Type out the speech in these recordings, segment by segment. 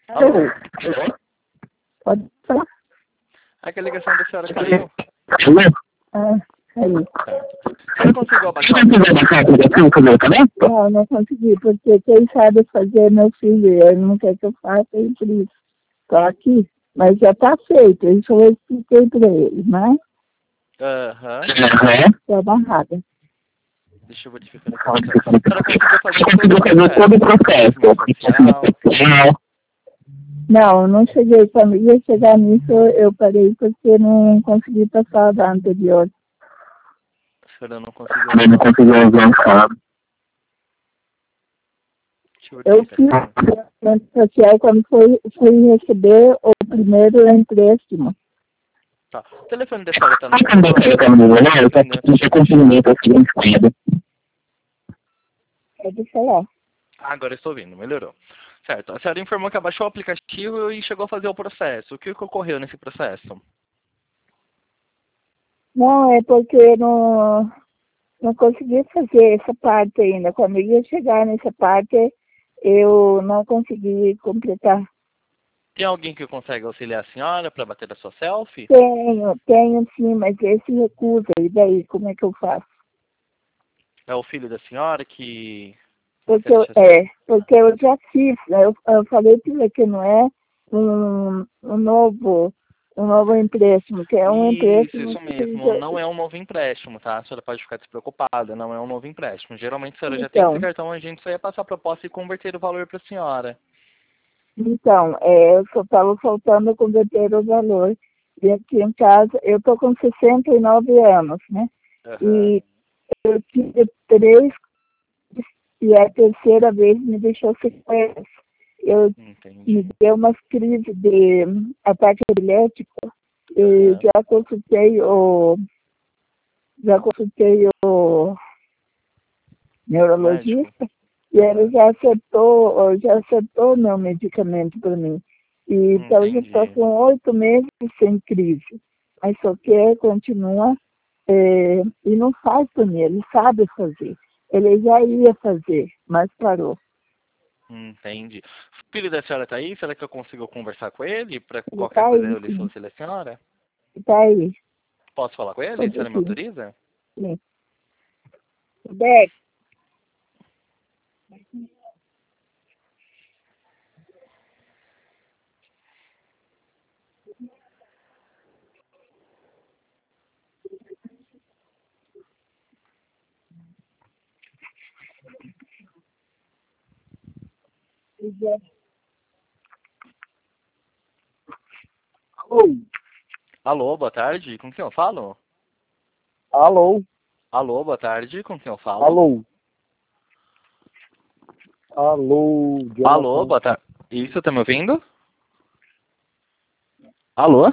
Alô? Pode falar? A ligação da senhora caiu. Caiu. Você conseguiu abaixar o aplicativo? Não, não consegui, porque quem sabe fazer é meu filho, ele não quer que eu faça, e por isso estou aqui. Mas já está feito, isso eu expliquei para ele, né? Aham. Estou amarrada. Deixa eu verificar aqui. A senhora conseguiu fazer todo o processo social. Não, não cheguei. Quando ia chegar nisso, eu parei porque não consegui passar a da anterior. A senhora não conseguiu avançar. Eu fiz o social quando fui receber o primeiro empréstimo. Tá. O telefone da senhora está no Pode falar. Agora eu estou ouvindo, melhorou. Certo. A senhora informou que abaixou o aplicativo e chegou a fazer o processo. O que ocorreu nesse processo? Não, é porque eu não consegui fazer essa parte ainda. Quando eu ia chegar nessa parte, eu não consegui completar. Tem alguém que consegue auxiliar a senhora para bater a sua selfie? Tenho sim, mas esse recusa. E daí, como é que eu faço? É o filho da senhora que... Porque eu já fiz, né? Eu falei para ele que não é um novo empréstimo, que é um empréstimo. Isso mesmo. Não é um novo empréstimo, tá? A senhora pode ficar despreocupada, não é um novo empréstimo. Geralmente a senhora já tem esse cartão, a gente só ia passar a proposta e converter o valor para a senhora. Então, eu só estava faltando converter o valor. E aqui em casa, eu estou com 69 anos, né? Uhum. E eu tive 3, e a terceira vez me deixou sequelas. Me deu umas crises de ataque epilético. E já consultei o neurologista e ele já acertou meu medicamento para mim. E então eu estou com 8 meses sem crise. Mas só que continua e não faz para mim, ele sabe fazer. Ele já ia fazer, mas parou. Entendi. O filho da senhora está aí? Será que eu consigo conversar com ele? Para Ele qualquer tá coisa aí, eu lhe solicite a senhora? está aí. Posso falar com ele? Pode A senhora me sim. autoriza? Sim. Beck. Alô, boa tarde. Com quem eu falo? Alô? Alô, boa tarde. Com quem eu falo? Alô? Alô, Jonathan. Alô, boa tarde. Isso, tá me ouvindo? Alô?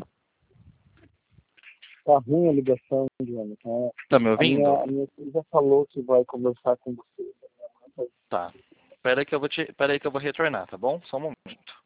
Tá ruim a ligação, Jonathan. Tá me ouvindo? A minha filha já falou que vai conversar com você. Tá. Espera aí que eu vou retornar, tá bom? Só um momento.